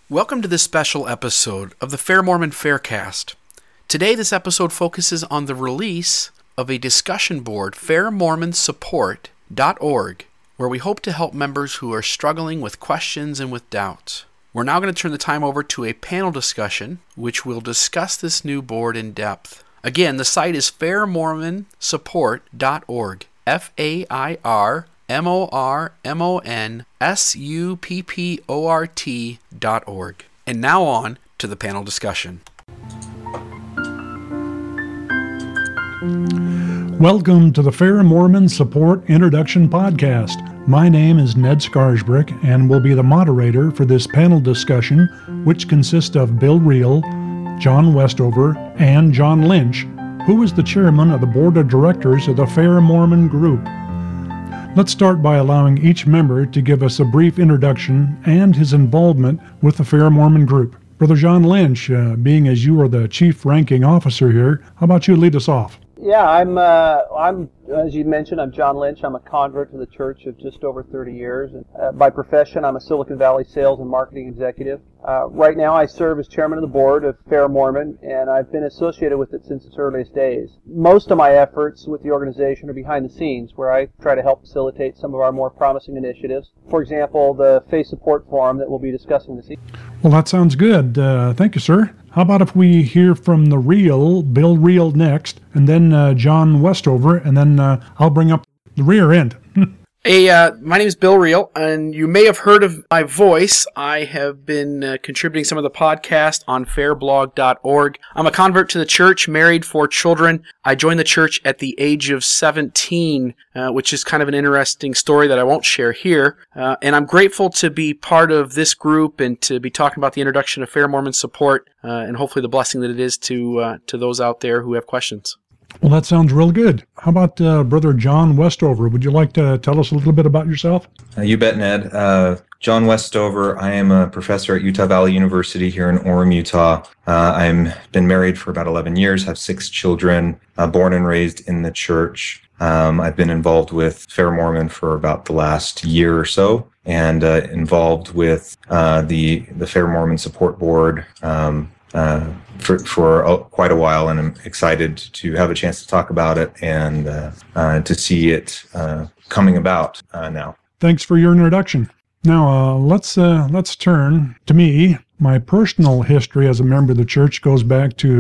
Welcome to this special episode of the Fair Mormon Faircast. Today, this episode focuses on the release of a discussion board, fairmormonsupport.org, where we hope to help members who are struggling with questions and with doubts. We're now going to turn the time over to a panel discussion, which will discuss this new board in depth. Again, the site is fairmormonsupport.org, fairmormonsupport.org. And now on to the panel discussion. Welcome to the Fair Mormon Support Introduction Podcast. My name is Ned Scarsbrick and will be the moderator for this panel discussion, which consists of Bill Reel, John Westover, and John Lynch, who is the chairman of the board of directors of the Fair Mormon Group. Let's start by allowing each member to give us a brief introduction and his involvement with the Fair Mormon Group. Brother John Lynch, being as you are the chief ranking officer here, how about you lead us off? Yeah, I'm as you mentioned, I'm John Lynch. I'm a convert to the church of just over 30 years. By profession, I'm a Silicon Valley sales and marketing executive. Right now, I serve as chairman of the board of Fair Mormon, and I've been associated with it since its earliest days. Most of my efforts with the organization are behind the scenes, where I try to help facilitate some of our more promising initiatives. For example, the Faith Support Forum that we'll be discussing this evening. Well, that sounds good. Thank you, sir. How about if we hear from the Reel, Bill Reel next, and then John Westover, and then I'll bring up the rear end. Hey, my name is Bill Reel, and you may have heard of my voice. I have been contributing some of the podcast on fairblog.org. I'm a convert to the church, married, 4 children. I joined the church at the age of 17, which is kind of an interesting story that I won't share here. And I'm grateful to be part of this group and to be talking about the introduction of Fair Mormon Support, and hopefully the blessing that it is to those out there who have questions. Well, that sounds real good. How about Brother John Westover? Would you like to tell us a little bit about yourself? You bet, Ned. John Westover. I am a professor at Utah Valley University here in Orem, Utah. I've been married for about 11 years, have 6 children, born and raised in the church. I've been involved with Fair Mormon for about the last year or so, and involved with the Fair Mormon Support Board for quite a while, and I'm excited to have a chance to talk about it and to see it coming about now. Thanks for your introduction. Now let's turn to me. My personal history as a member of the church goes back to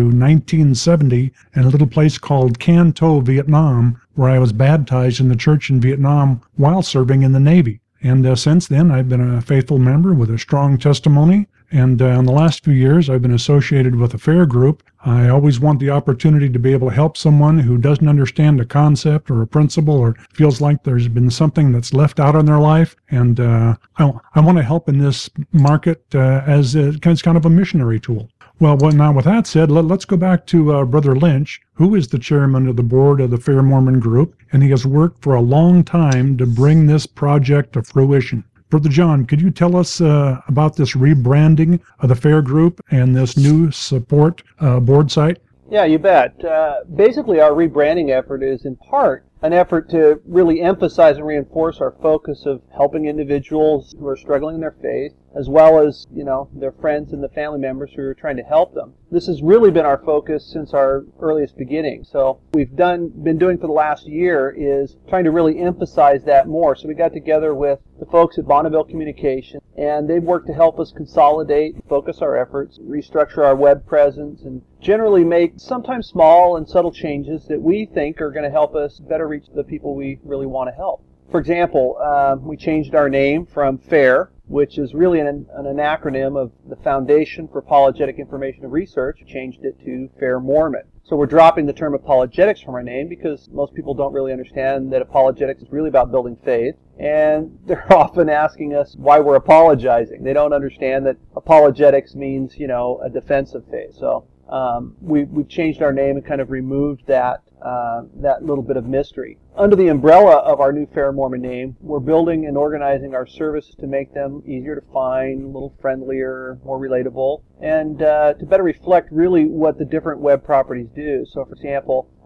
1970 in a little place called Can Tho, Vietnam, where I was baptized in the church in Vietnam while serving in the Navy. And since then, I've been a faithful member with a strong testimony. And in the last few years, I've been associated with a fair group. I always want the opportunity to be able to help someone who doesn't understand a concept or a principle or feels like there's been something that's left out in their life. And I want to help in this market as kind of a missionary tool. Well, now with that said, let's go back to Brother Lynch, who is the chairman of the board of the Fair Mormon Group, and he has worked for a long time to bring this project to fruition. Brother John, could you tell us about this rebranding of the Fair Group and this new support board site? Yeah, you bet. Basically, our rebranding effort is in part an effort to really emphasize and reinforce our focus of helping individuals who are struggling in their faith, as well as, their friends and the family members who are trying to help them. This has really been our focus since our earliest beginning. So we've been doing for the last year is trying to really emphasize that more. So we got together with the folks at Bonneville Communication, and they've worked to help us consolidate, focus our efforts, restructure our web presence, and generally make sometimes small and subtle changes that we think are going to help us better reach the people we really want to help. For example, we changed our name from FAIR, which is really an acronym of the Foundation for Apologetic Information and Research, changed it to Fair Mormon. So we're dropping the term apologetics from our name because most people don't really understand that apologetics is really about building faith. And they're often asking us why we're apologizing. They don't understand that apologetics means, a defense of faith. So we've changed our name and kind of removed that little bit of mystery. Under the umbrella of our new Fair Mormon name, we're building and organizing our services to make them easier to find, a little friendlier, more relatable, and to better reflect really what the different web properties do. So, for example,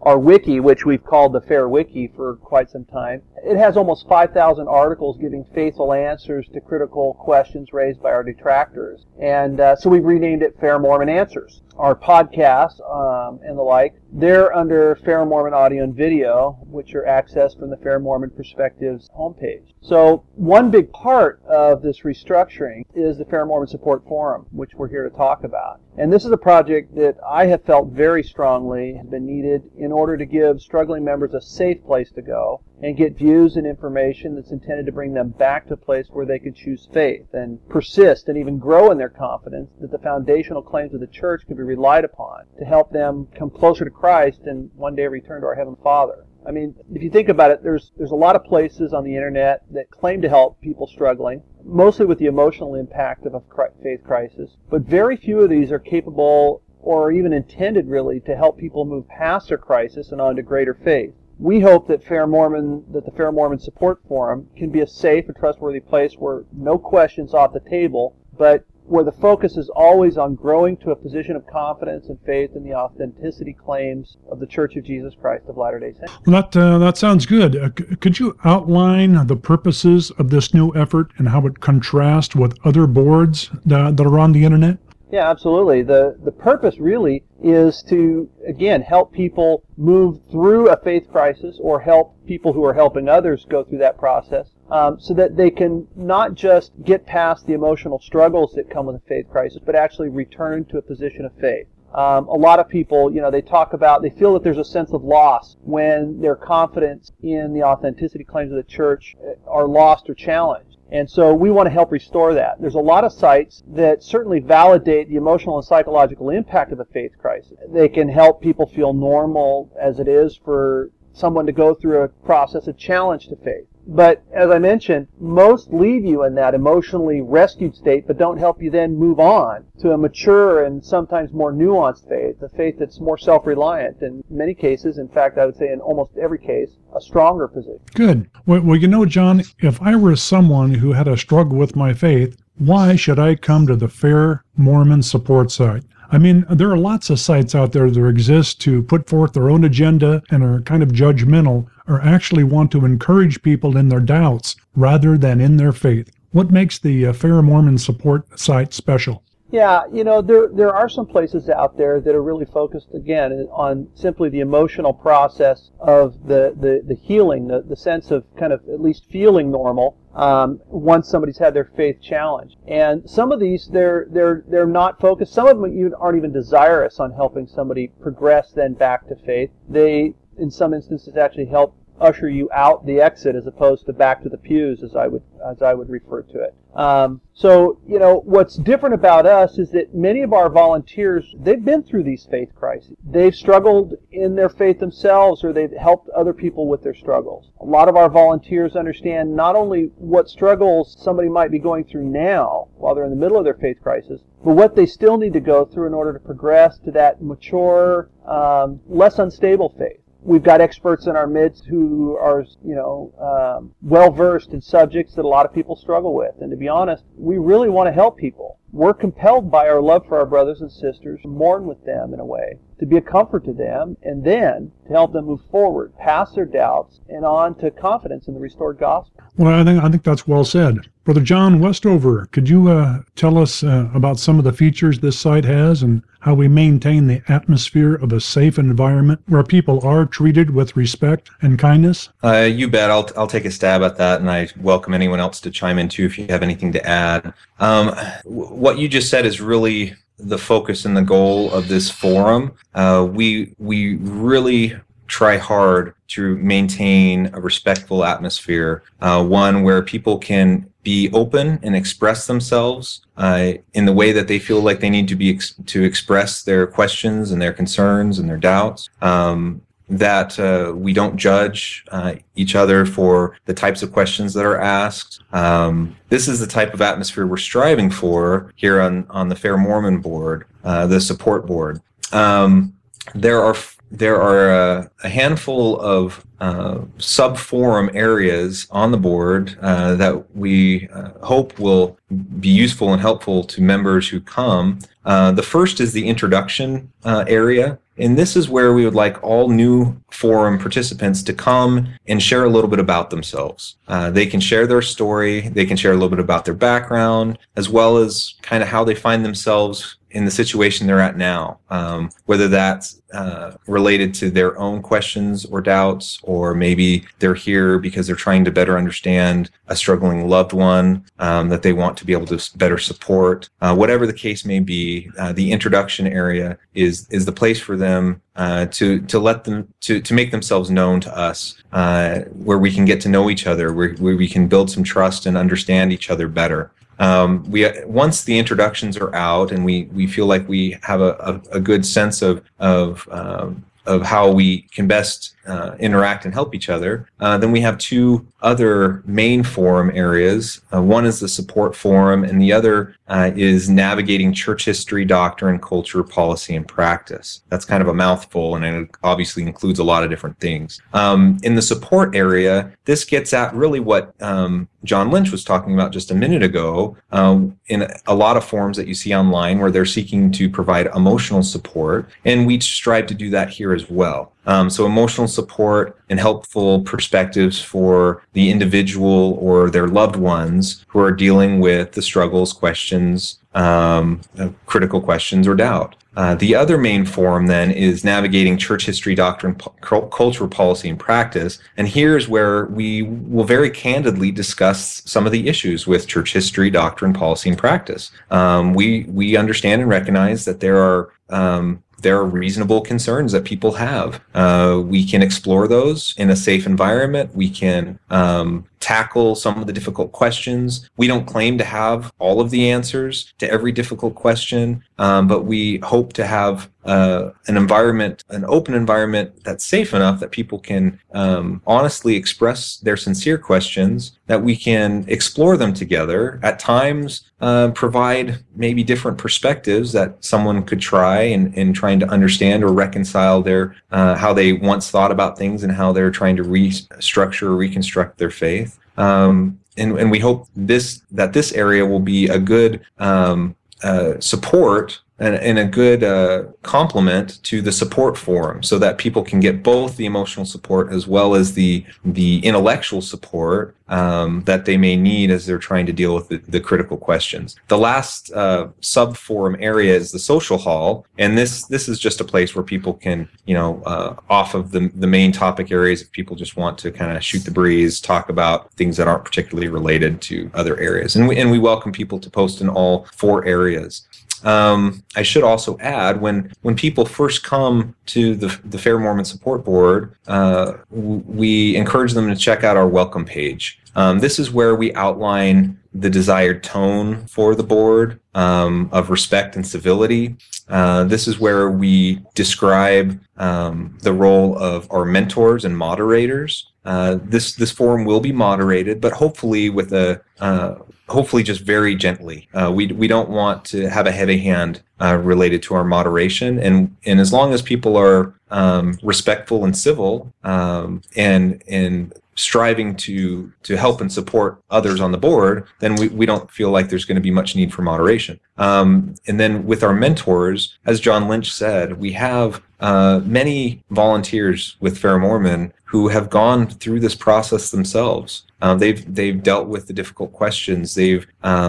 our wiki, which we've called the Fair Wiki for quite some time. It has almost 5,000 articles giving faithful answers to critical questions raised by our detractors. And so we've renamed it Fair Mormon Answers. Our podcasts and the like, they're under Fair Mormon Audio and Video, which are accessed from the Fair Mormon Perspectives homepage. So one big part of this restructuring is the Fair Mormon Support Forum, which we're here to talk about. And this is a project that I have felt very strongly has been needed in order to give struggling members a safe place to go and get views and information that's intended to bring them back to a place where they can choose faith and persist and even grow in their confidence that the foundational claims of the church can be relied upon to help them come closer to Christ and one day return to our Heavenly Father. I mean, if you think about it, there's a lot of places on the internet that claim to help people struggling, mostly with the emotional impact of a faith crisis, but very few of these are capable or even intended really to help people move past their crisis and on to greater faith. We hope that the Fair Mormon Support Forum can be a safe and trustworthy place where no questions off the table, but where the focus is always on growing to a position of confidence and faith in the authenticity claims of the Church of Jesus Christ of Latter-day Saints. Well, that sounds good. Could you outline the purposes of this new effort and how it contrasts with other boards that are on the internet? Yeah, absolutely. The purpose really is to, again, help people move through a faith crisis or help people who are helping others go through that process so that they can not just get past the emotional struggles that come with a faith crisis, but actually return to a position of faith. A lot of people, they feel that there's a sense of loss when their confidence in the authenticity claims of the church are lost or challenged. And so we want to help restore that. There's a lot of sites that certainly validate the emotional and psychological impact of a faith crisis. They can help people feel normal as it is for someone to go through a process of challenge to faith. But as I mentioned, most leave you in that emotionally rescued state, but don't help you then move on to a mature and sometimes more nuanced faith, a faith that's more self-reliant. In many cases, in fact, I would say in almost every case, a stronger position. Good. Well, John, if I were someone who had a struggle with my faith, why should I come to the Fair Mormon Support site? I mean, there are lots of sites out there that exist to put forth their own agenda and are kind of judgmental or actually want to encourage people in their doubts rather than in their faith. What makes the Fair Mormon Support site special? Yeah, there are some places out there that are really focused, again, on simply the emotional process of the healing, the sense of kind of at least feeling normal once somebody's had their faith challenged. And some of these, they're not focused. Some of them even aren't even desirous on helping somebody progress then back to faith. They, in some instances, actually help usher you out the exit as opposed to back to the pews, as I would refer to it. So what's different about us is that many of our volunteers, they've been through these faith crises. They've struggled in their faith themselves, or they've helped other people with their struggles. A lot of our volunteers understand not only what struggles somebody might be going through now while they're in the middle of their faith crisis, but what they still need to go through in order to progress to that mature, less unstable faith. We've got experts in our midst who are, well-versed in subjects that a lot of people struggle with. And to be honest, we really want to help people. We're compelled by our love for our brothers and sisters to mourn with them in a way, to be a comfort to them, and then to help them move forward, past their doubts, and on to confidence in the restored gospel. Well, I think that's well said. Brother John Westover, could you tell us about some of the features this site has and how we maintain the atmosphere of a safe environment where people are treated with respect and kindness? You bet. I'll take a stab at that, and I welcome anyone else to chime in too if you have anything to add. What you just said is really the focus and the goal of this forum. We really try hard to maintain a respectful atmosphere, one where people can be open and express themselves in the way that they feel like they need to be to express their questions and their concerns and their doubts. That we don't judge each other for the types of questions that are asked. This is the type of atmosphere we're striving for here on the Fair Mormon board, the support board. There are a handful of sub-forum areas on the board that we hope will be useful and helpful to members who come. The first is the introduction area. And this is where we would like all new forum participants to come and share a little bit about themselves. They can share their story, they can share a little bit about their background, as well as kind of how they find themselves in the situation they're at now, whether that's related to their own questions or doubts, or maybe they're here because they're trying to better understand a struggling loved one that they want to be able to better support. Whatever the case may be, the introduction area is the place for them to let them to make themselves known to us, where we can get to know each other, where we can build some trust and understand each other better. Once the introductions are out and we feel like we have a good sense of how we can best interact and help each other, then we have two other main forum areas. One is the support forum, and the other is navigating church history, doctrine, culture, policy, and practice. That's kind of a mouthful, and it obviously includes a lot of different things. In the support area, this gets at really what John Lynch was talking about just a minute ago, in a lot of forums that you see online where they're seeking to provide emotional support, and we strive to do that here as well. So emotional support and helpful perspectives for the individual or their loved ones who are dealing with the struggles, questions, critical questions, or doubt. The other main forum then is navigating church history, doctrine, culture, policy, and practice. And here's where we will very candidly discuss some of the issues with church history, doctrine, policy, and practice. We understand and recognize that there are reasonable concerns that people have. We can explore those in a safe environment. We can tackle some of the difficult questions. We don't claim to have all of the answers to every difficult question, but we hope to have an open environment that's safe enough that people can honestly express their sincere questions, that we can explore them together, at times provide maybe different perspectives that someone could try in trying to understand or reconcile their how they once thought about things and how they're trying to restructure or reconstruct their faith. And we hope that this area will be a good support and a good complement to the support forum, so that people can get both the emotional support as well as the intellectual support that they may need as they're trying to deal with the critical questions. The last sub-forum area is the social hall, and this is just a place where people can, off of the main topic areas, if people just want to kind of shoot the breeze, talk about things that aren't particularly related to other areas. And we welcome people to post in all four areas. I should also add, when people first come to the Fair Mormon Support Board, we encourage them to check out our welcome page. This is where we outline the desired tone for the board of respect and civility. This is where we describe the role of our mentors and moderators. This forum will be moderated, but hopefully hopefully just very gently. We don't want to have a heavy hand related to our moderation, and as long as people are respectful and civil, and striving to help and support others on the board, then we don't feel like there's going to be much need for moderation. And then with our mentors, as John Lynch said, we have many volunteers with Fair Mormon who have gone through this process themselves. They've dealt with the difficult questions. They've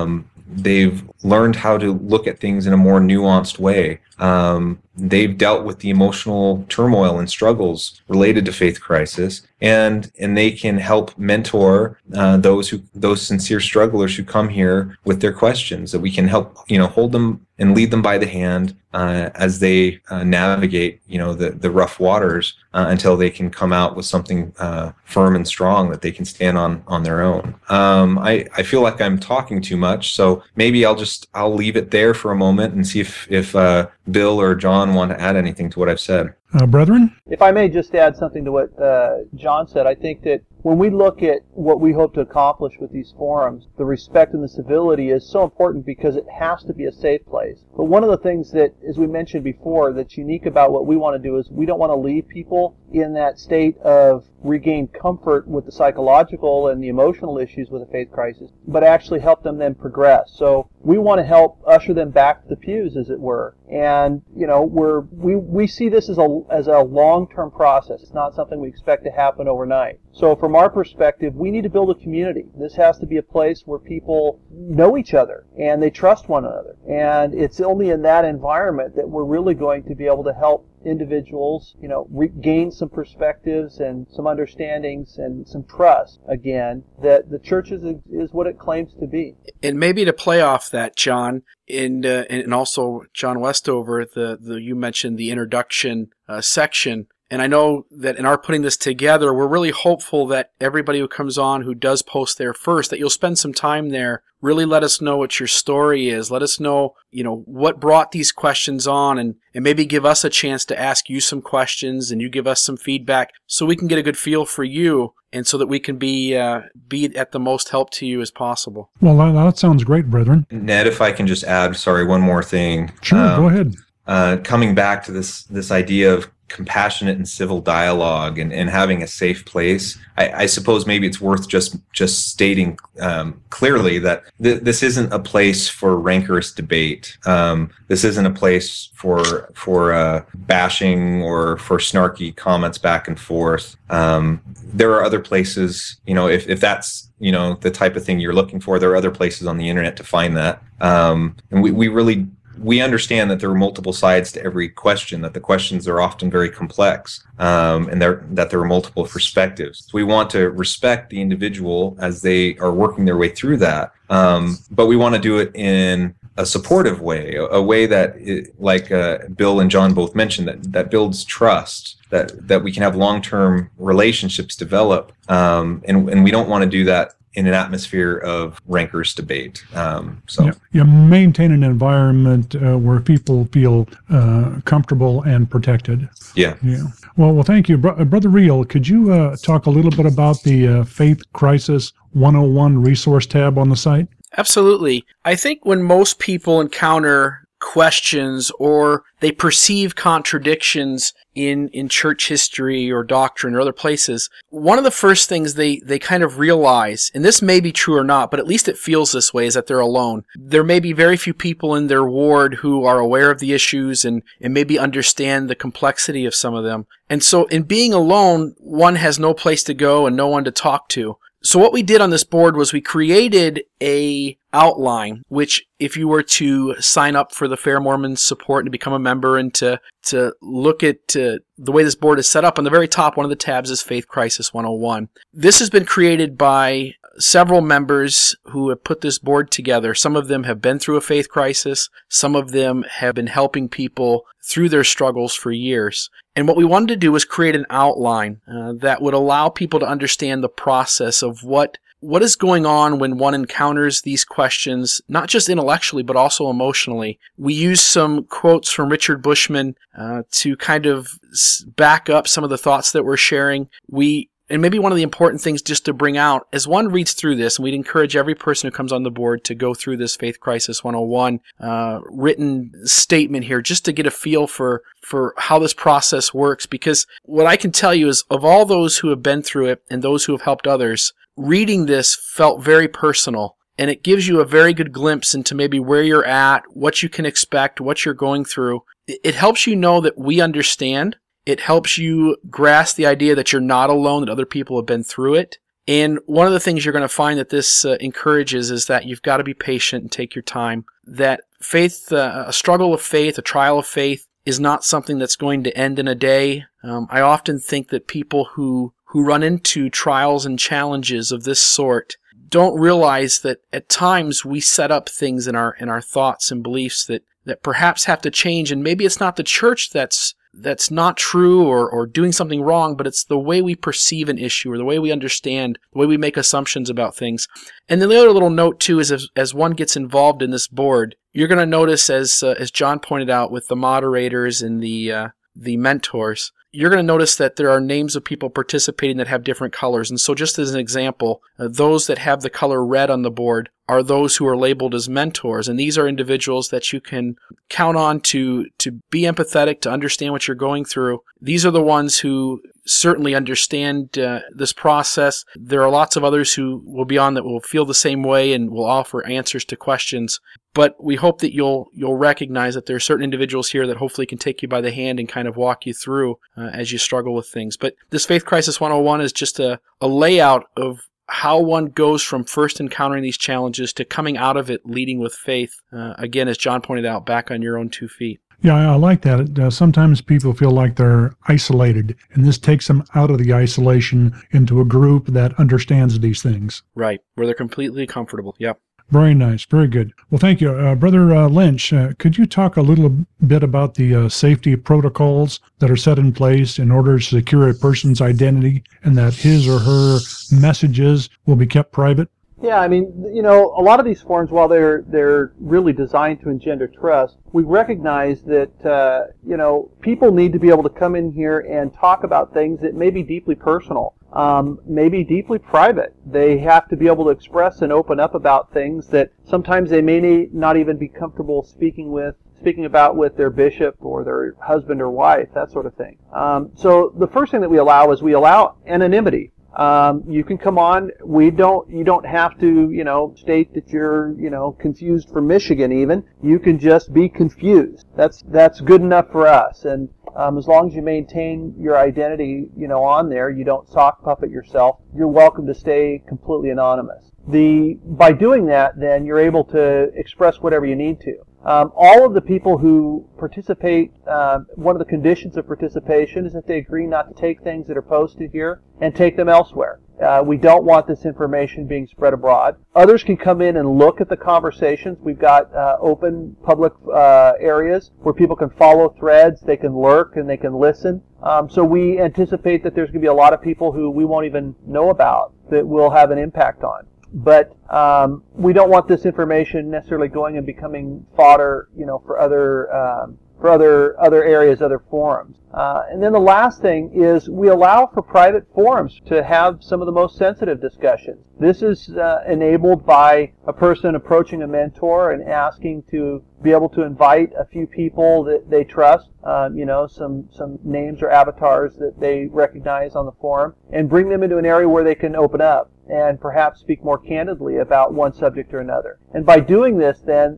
learned how to look at things in a more nuanced way. They've dealt with the emotional turmoil and struggles related to faith crisis, and they can help mentor those sincere strugglers who come here with their questions. That we can help hold them and lead them by the hand as they navigate the rough waters until they can come out with something firm and strong that they can stand on their own. I feel like I'm talking too much, so maybe I'll leave it there for a moment and see if Bill or John want to add anything to what I've said. Brethren? If I may just add something to what John said, I think that when we look at what we hope to accomplish with these forums, the respect and the civility is so important because it has to be a safe place. But one of the things that, as we mentioned before, that's unique about what we want to do is we don't want to leave people in that state of regained comfort with the psychological and the emotional issues with a faith crisis, but actually help them then progress. So we want to help usher them back to the pews, as it were. And, we see this as a long-term process. It's not something we expect to happen overnight. So from our perspective, we need to build a community. This has to be a place where people know each other and they trust one another. And it's only in that environment that we're really going to be able to help individuals, gain some perspectives and some understandings and some trust, again, that the church is what it claims to be. And maybe to play off that, John, and also John Westover, you mentioned the introduction section. And I know that in our putting this together, we're really hopeful that everybody who comes on who does post there first, that you'll spend some time there, really let us know what your story is. Let us know, what brought these questions on, and maybe give us a chance to ask you some questions and you give us some feedback so we can get a good feel for you and so that we can be at the most help to you as possible. Well, that sounds great, brethren. Ned, if I can just add, one more thing. Sure, go ahead. Coming back to this idea of compassionate and civil dialogue and having a safe place, I suppose maybe it's worth just stating clearly that this isn't a place for rancorous debate. This isn't a place for bashing or for snarky comments back and forth. There are other places, if that's the type of thing you're looking for, there are other places on the internet to find that. And we understand that there are multiple sides to every question, that the questions are often very complex, and that there are multiple perspectives. So we want to respect the individual as they are working their way through that, but we want to do it in a supportive way, a way that, like Bill and John both mentioned, that builds trust, that we can have long-term relationships develop, and we don't want to do that in an atmosphere of rancorous debate. You maintain an environment where people feel comfortable and protected. Yeah. Well, thank you. Brother Reel, could you talk a little bit about the Faith Crisis 101 resource tab on the site? Absolutely. I think when most people encounter questions or they perceive contradictions in church history or doctrine or other places, one of the first things they kind of realize, and this may be true or not, but at least it feels this way, is that they're alone. There may be very few people in their ward who are aware of the issues and maybe understand the complexity of some of them. And so in being alone, one has no place to go and no one to talk to. So what we did on this board was we created a outline, which if you were to sign up for the Fair Mormon support and to become a member and to look at the way this board is set up, on the very top, one of the tabs is Faith Crisis 101. This has been created by several members who have put this board together. Some of them have been through a faith crisis. Some of them have been helping people through their struggles for years. And what we wanted to do was create an outline that would allow people to understand the process of what is going on when one encounters these questions, not just intellectually, but also emotionally. We used some quotes from Richard Bushman to kind of back up some of the thoughts that we're sharing. And maybe one of the important things just to bring out, as one reads through this, and we'd encourage every person who comes on the board to go through this Faith Crisis 101 written statement here, just to get a feel for how this process works. Because what I can tell you is, of all those who have been through it and those who have helped others, reading this felt very personal. And it gives you a very good glimpse into maybe where you're at, what you can expect, what you're going through. It helps you know that we understand. It helps you grasp the idea that you're not alone, that other people have been through it. And one of the things you're going to find that this encourages is that you've got to be patient and take your time. That faith, a struggle of faith, a trial of faith, is not something that's going to end in a day. I often think that people who run into trials and challenges of this sort don't realize that at times we set up things in our thoughts and beliefs that perhaps have to change. And maybe it's not the church that's not true or doing something wrong, but it's the way we perceive an issue or the way we understand, the way we make assumptions about things. And then the other little note too is as one gets involved in this board, you're going to notice, as John pointed out, with the moderators and the the mentors, you're going to notice that there are names of people participating that have different colors. And so just as an example, those that have the color red on the board are those who are labeled as mentors. And these are individuals that you can count on to be empathetic, to understand what you're going through. These are the ones who certainly understand this process. There are lots of others who will be on that will feel the same way and will offer answers to questions. But we hope that you'll recognize that there are certain individuals here that hopefully can take you by the hand and kind of walk you through as you struggle with things. But this Faith Crisis 101 is just a layout of how one goes from first encountering these challenges to coming out of it leading with faith. Again, as John pointed out, back on your own 2 feet. Yeah, I like that. Sometimes people feel like they're isolated, and this takes them out of the isolation into a group that understands these things. Right, where they're completely comfortable. Yep. Very nice. Very good. Well, thank you. Brother Lynch, could you talk a little bit about the safety protocols that are set in place in order to secure a person's identity and that his or her messages will be kept private? Yeah, I mean, you know, a lot of these forms, while they're really designed to engender trust, we recognize that, you know, people need to be able to come in here and talk about things that may be deeply personal, maybe deeply private. They have to be able to express and open up about things that sometimes they may not even be comfortable speaking about with their bishop or their husband or wife, that sort of thing. So the first thing that we allow anonymity. You can come on. You don't have to, you know, state that you're, you know, confused from Michigan even. You can just be confused. That's good enough for us. And as long as you maintain your identity, you know, on there, you don't sock puppet yourself, you're welcome to stay completely anonymous. By doing that, then you're able to express whatever you need to. All of the people who participate, one of the conditions of participation is that they agree not to take things that are posted here and take them elsewhere. We don't want this information being spread abroad. Others can come in and look at the conversations. We've got open public areas where people can follow threads, they can lurk, and they can listen. So we anticipate that there's going to be a lot of people who we won't even know about that we'll have an impact on. But we don't want this information necessarily going and becoming fodder, you know, for other areas, other forums. And then the last thing is we allow for private forums to have some of the most sensitive discussions. This is enabled by a person approaching a mentor and asking to be able to invite a few people that they trust, you know, some names or avatars that they recognize on the forum, and bring them into an area where they can open up and perhaps speak more candidly about one subject or another. And by doing this, then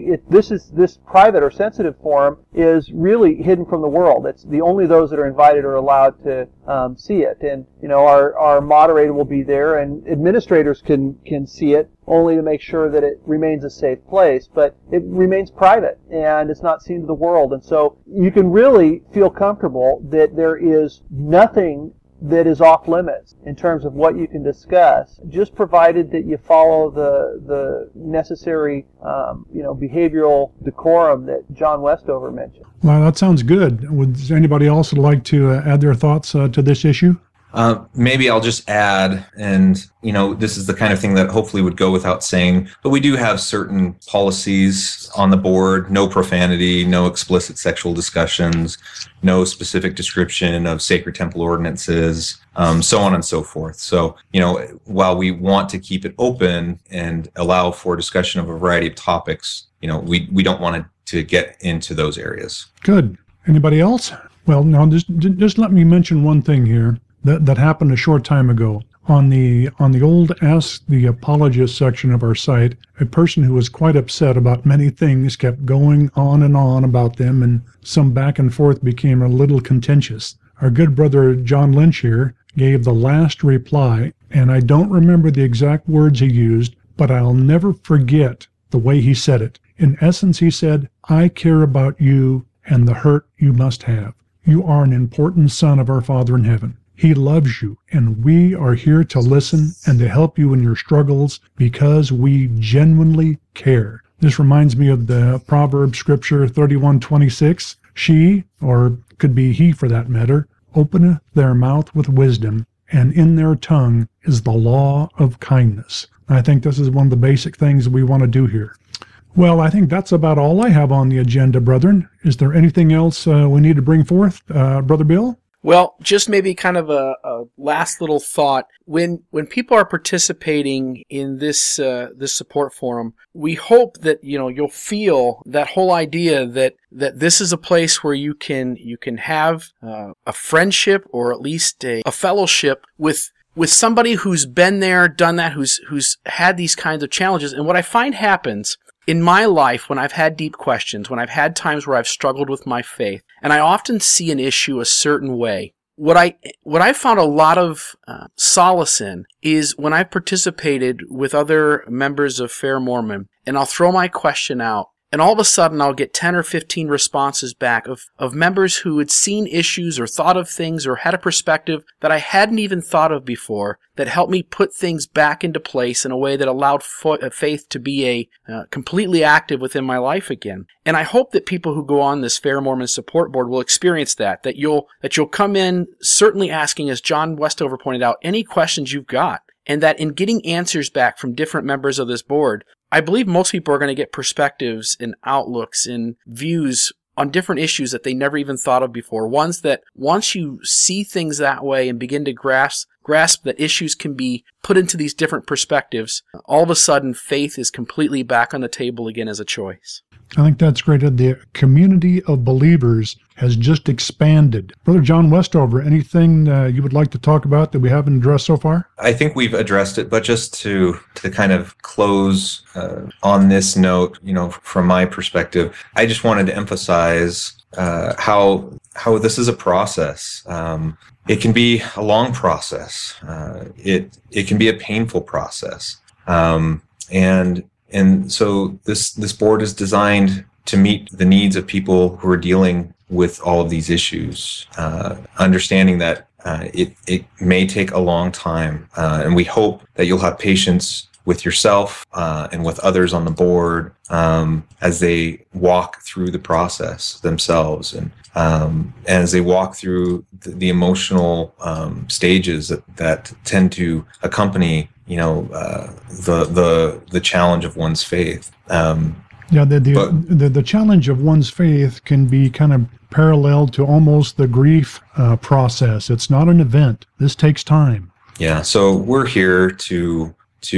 this private or sensitive forum is really hidden from the world. It's only those that are invited are allowed to see it. And you know, our moderator will be there, and administrators can see it only to make sure that it remains a safe place. But it remains private and it's not seen to the world. And so you can really feel comfortable that there is nothing that is off limits in terms of what you can discuss, just provided that you follow the necessary you know, behavioral decorum that John Westover mentioned. Well, that sounds good. Would anybody else like to add their thoughts to this issue? Maybe I'll just add, and you know, this is the kind of thing that hopefully would go without saying, but we do have certain policies on the board: no profanity, no explicit sexual discussions, no specific description of sacred temple ordinances, so on and so forth. So, you know, while we want to keep it open and allow for discussion of a variety of topics, you know, we don't want to get into those areas. Good. Anybody else? Well, now just let me mention one thing here that happened a short time ago. On the old Ask the Apologist section of our site, a person who was quite upset about many things kept going on and on about them, and some back and forth became a little contentious. Our good brother John Lynch here gave the last reply, and I don't remember the exact words he used, but I'll never forget the way he said it. In essence, he said, "I care about you and the hurt you must have. You are an important son of our Father in heaven. He loves you, and we are here to listen and to help you in your struggles because we genuinely care." This reminds me of the Proverbs scripture 31:26. She, or could be he for that matter, openeth their mouth with wisdom, and in their tongue is the law of kindness. I think this is one of the basic things we want to do here. Well, I think that's about all I have on the agenda, brethren. Is there anything else we need to bring forth, Brother Bill? Well, just maybe kind of a last little thought. When people are participating in this this support forum, we hope that you'll feel that whole idea that this is a place where you can have a friendship, or at least a fellowship with somebody who's been there, done that, who's had these kinds of challenges. And what I find happens in my life, when I've had deep questions, when I've had times where I've struggled with my faith, and I often see an issue a certain way, what I found a lot of solace in is when I've participated with other members of Fair Mormon, and I'll throw my question out, and all of a sudden I'll get 10 or 15 responses back of members who had seen issues or thought of things or had a perspective that I hadn't even thought of before, that helped me put things back into place in a way that allowed faith to be completely active within my life again. And I hope that people who go on this Fair Mormon support board will experience that you'll come in certainly asking, as John Westover pointed out, any questions you've got, and that in getting answers back from different members of this board, I believe most people are going to get perspectives and outlooks and views on different issues that they never even thought of before. Ones that once you see things that way and begin to grasp that issues can be put into these different perspectives, all of a sudden faith is completely back on the table again as a choice. I think that's great. The community of believers has just expanded. Brother John Westover, anything you would like to talk about that we haven't addressed so far? I think we've addressed it, but just to kind of close on this note, from my perspective, I just wanted to emphasize how this is a process. It can be a long process. It can be a painful process. And so this board is designed to meet the needs of people who are dealing with all of these issues, understanding that it may take a long time. And we hope that you'll have patience with yourself and with others on the board as they walk through the process themselves, and as they walk through the emotional stages that tend to accompany the challenge of one's faith. The challenge of one's faith can be kind of parallel to almost the grief process. It's not an event. This takes time. Yeah, so we're here to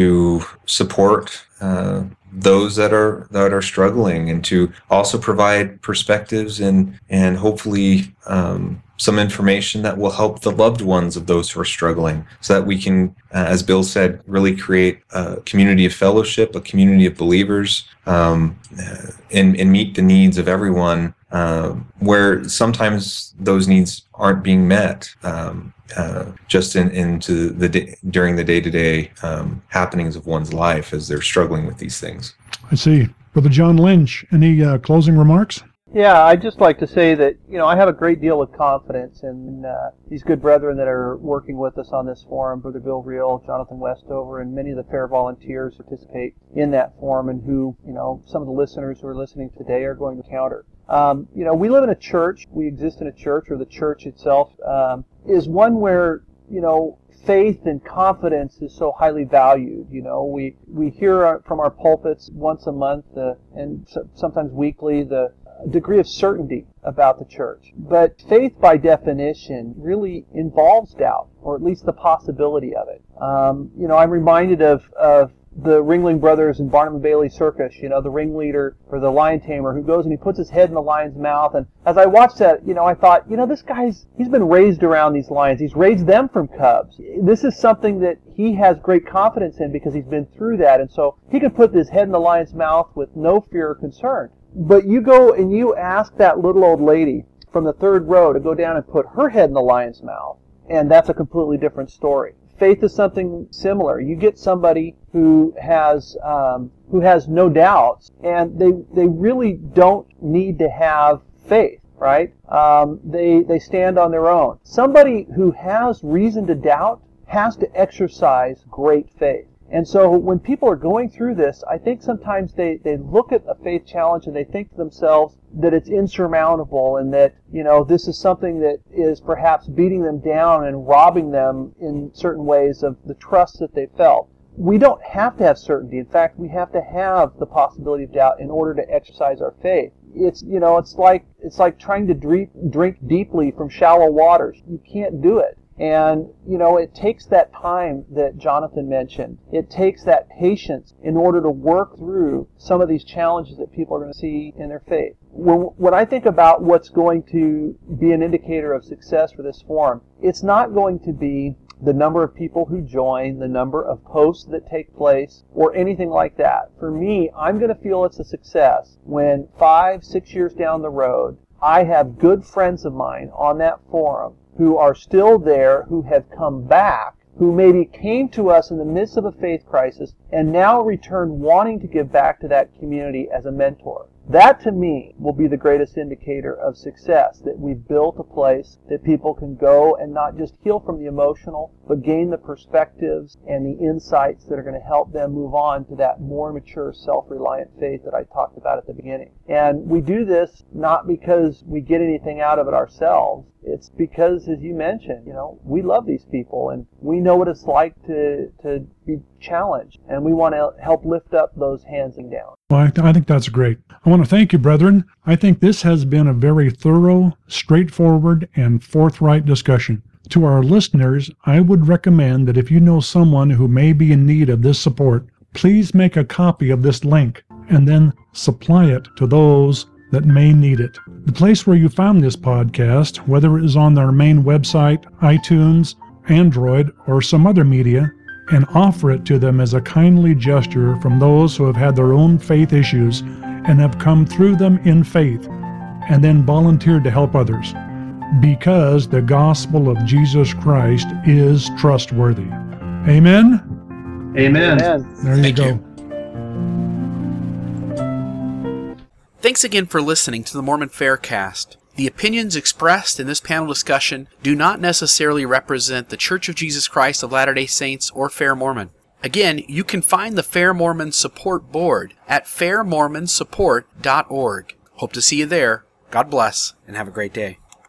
support those that are struggling, and to also provide perspectives and hopefully some information that will help the loved ones of those who are struggling, so that we can, as Bill said, really create a community of fellowship, a community of believers, and meet the needs of everyone, where sometimes those needs aren't being met, just during the day-to-day happenings of one's life as they're struggling with these things. I see. Brother John Lynch, any closing remarks? Yeah, I'd just like to say that, I have a great deal of confidence in these good brethren that are working with us on this forum, Brother Bill Reel, Jonathan Westover, and many of the FAIR volunteers who participate in that forum, and who, some of the listeners who are listening today are going to encounter. We live in a church, we exist in a church, or the church itself is one where, faith and confidence is so highly valued. We hear from our pulpits once a month and sometimes weekly the degree of certainty about the church. But faith, by definition, really involves doubt, or at least the possibility of it. I'm reminded of the Ringling Brothers and Barnum and Bailey Circus, the ringleader or the lion tamer who goes and he puts his head in the lion's mouth. And as I watched that, I thought, this he's been raised around these lions. He's raised them from cubs. This is something that he has great confidence in because he's been through that. And so he can put his head in the lion's mouth with no fear or concern. But you go and you ask that little old lady from the third row to go down and put her head in the lion's mouth, and that's a completely different story. Faith is something similar. You get somebody who has no doubts, and they really don't need to have faith, right? They stand on their own. Somebody who has reason to doubt has to exercise great faith. And so when people are going through this, I think sometimes they look at a faith challenge and they think to themselves that it's insurmountable, and that, this is something that is perhaps beating them down and robbing them in certain ways of the trust that they felt. we don't have to have certainty. In fact, we have to have the possibility of doubt in order to exercise our faith. It's like trying to drink deeply from shallow waters. You can't do it. And, it takes that time that Jonathan mentioned. It takes that patience in order to work through some of these challenges that people are going to see in their faith. When I think about what's going to be an indicator of success for this forum, it's not going to be the number of people who join, the number of posts that take place, or anything like that. For me, I'm going to feel it's a success when 5-6 years down the road, I have good friends of mine on that forum who are still there, who have come back, who maybe came to us in the midst of a faith crisis and now return wanting to give back to that community as a mentor. That, to me, will be the greatest indicator of success, that we've built a place that people can go and not just heal from the emotional, but gain the perspectives and the insights that are going to help them move on to that more mature, self-reliant faith that I talked about at the beginning. And we do this not because we get anything out of it ourselves. It's because, as you mentioned, we love these people and we know what it's like to be challenged, and we want to help lift up those hands and down. Well, I think that's great. I want to thank you, brethren. I think this has been a very thorough, straightforward, and forthright discussion. To our listeners, I would recommend that if you know someone who may be in need of this support, please make a copy of this link and then supply it to those that may need it. The place where you found this podcast, whether it is on our main website, iTunes, Android, or some other media, and offer it to them as a kindly gesture from those who have had their own faith issues and have come through them in faith and then volunteered to help others, because the gospel of Jesus Christ is trustworthy. Amen? Amen. There you Thank go. you. Thanks again for listening to the Mormon Faircast. The opinions expressed in this panel discussion do not necessarily represent the Church of Jesus Christ of Latter-day Saints or Fair Mormon. Again, you can find the Fair Mormon Support Board at fairmormonsupport.org. Hope to see you there. God bless, and have a great day.